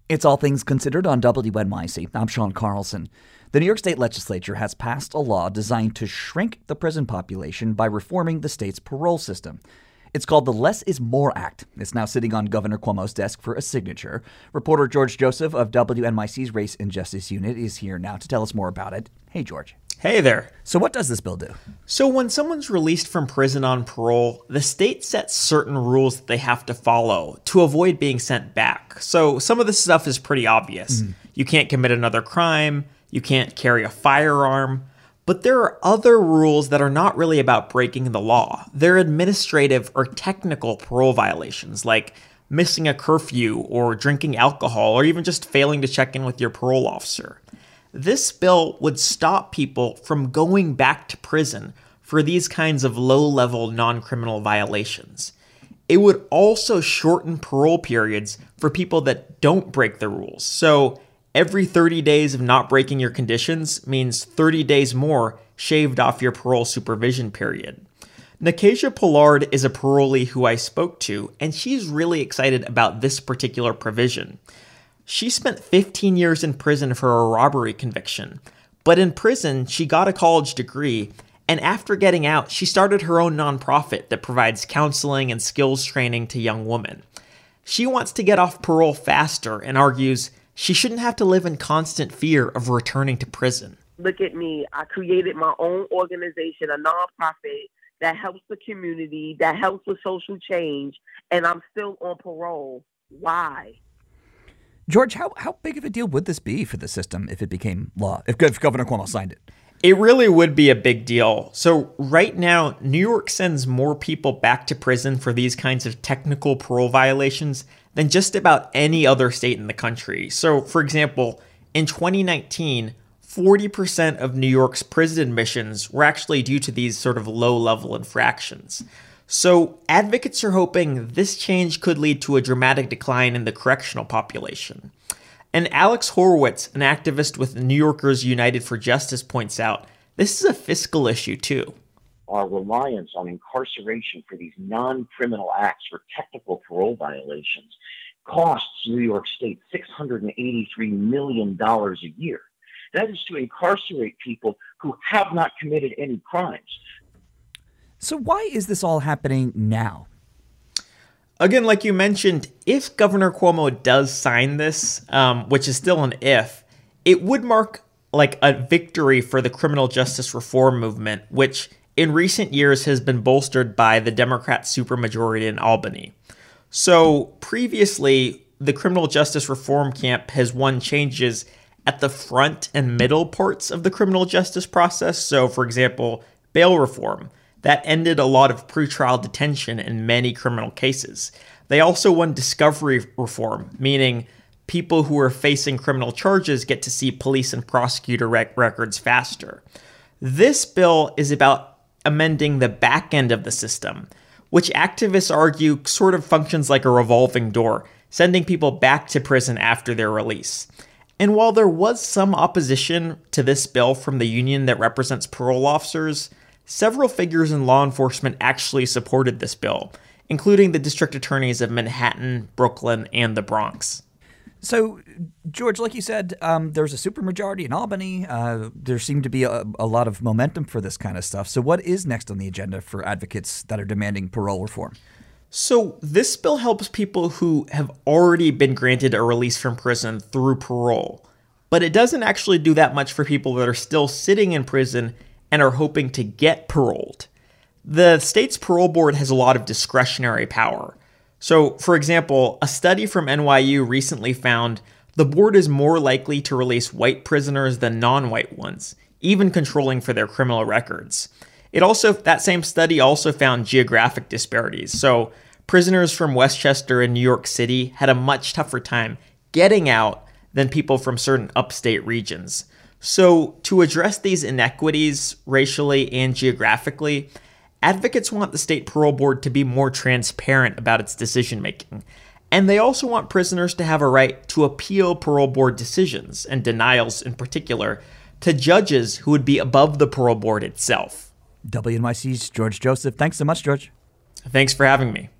It's All Things Considered on WNYC. I'm Sean Carlson. The New York State Legislature has passed a law designed to shrink the prison population by reforming the state's parole system. It's called the Less is More Act. It's now sitting on Governor Cuomo's desk for a signature. Reporter George Joseph of WNYC's Race and Justice Unit is here now to tell us more about it. Hey, George. Hey there. So what does this bill do? So when someone's released from prison on parole, the state sets certain rules that they have to follow to avoid being sent back. So some of this stuff is pretty obvious. You can't commit another crime. You can't carry a firearm. But there are other rules that are not really about breaking the law. They're administrative or technical parole violations, like missing a curfew or drinking alcohol or even just failing to check in with your parole officer. This bill would stop people from going back to prison for these kinds of low-level non-criminal violations. It would also shorten parole periods for people that don't break the rules. So every 30 days of not breaking your conditions means 30 days more shaved off your parole supervision period. Nakasia Pollard is a parolee who I spoke to, and she's really excited about this particular provision. She spent 15 years in prison for a robbery conviction, but in prison, she got a college degree, and after getting out, she started her own nonprofit that provides counseling and skills training to young women. She wants to get off parole faster and argues she shouldn't have to live in constant fear of returning to prison. Look at me. I created my own organization, a nonprofit that helps the community, that helps with social change, and I'm still on parole. Why? George, how big of a deal would this be for the system if it became law, if Governor Cuomo signed it? It really would be a big deal. So right now, New York sends more people back to prison for these kinds of technical parole violations than just about any other state in the country. So, for example, in 2019, 40% of New York's prison admissions were actually due to these sort of low-level infractions. So advocates are hoping this change could lead to a dramatic decline in the correctional population. And Alex Horowitz, an activist with New Yorkers United for Justice, points out this is a fiscal issue too. Our reliance on incarceration for these non-criminal acts for technical parole violations costs New York State $683 million a year. That is to incarcerate people who have not committed any crimes. So why is this all happening now? Again, like you mentioned, if Governor Cuomo does sign this, which is still an if, it would mark like a victory for the criminal justice reform movement, which in recent years has been bolstered by the Democrat supermajority in Albany. So previously, the criminal justice reform camp has won changes at the front and middle parts of the criminal justice process. So, for example, bail reform. That ended a lot of pretrial detention in many criminal cases. They also won discovery reform, meaning people who are facing criminal charges get to see police and prosecutor records faster. This bill is about amending the back end of the system, which activists argue sort of functions like a revolving door, sending people back to prison after their release. And while there was some opposition to this bill from the union that represents parole officers, several figures in law enforcement actually supported this bill, including the district attorneys of Manhattan, Brooklyn, and the Bronx. So, George, like you said, there's a supermajority in Albany. There seemed to be a lot of momentum for this kind of stuff. So what is next on the agenda for advocates that are demanding parole reform? So this bill helps people who have already been granted a release from prison through parole. But it doesn't actually do that much for people that are still sitting in prison and are hoping to get paroled. The state's parole board has a lot of discretionary power. So, for example, a study from NYU recently found the board is more likely to release white prisoners than non-white ones, even controlling for their criminal records. That same study also found geographic disparities. So, prisoners from Westchester and New York City had a much tougher time getting out than people from certain upstate regions. So, to address these inequities racially and geographically, advocates want the state parole board to be more transparent about its decision-making. And they also want prisoners to have a right to appeal parole board decisions, and denials in particular, to judges who would be above the parole board itself. WNYC's George Joseph. Thanks so much, George. Thanks for having me.